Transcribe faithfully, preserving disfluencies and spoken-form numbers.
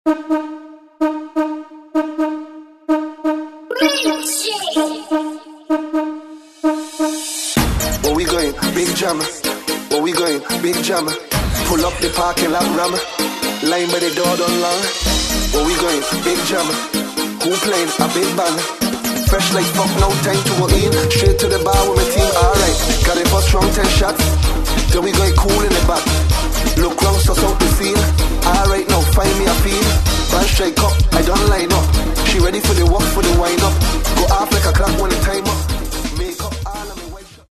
Where we going? Big jammer. Where we going? Big jammer. Pull up the parking lot rammer. Line by the door don't long. Where we going? Big jammer. Who playing? A big banger. Fresh like fuck, no time to go in. Straight to the bar with my team, alright. Got it for strong ten shots. Then we going cool in the back. Look round, suss out the scene. Alright, now find me a feel. Run straight, come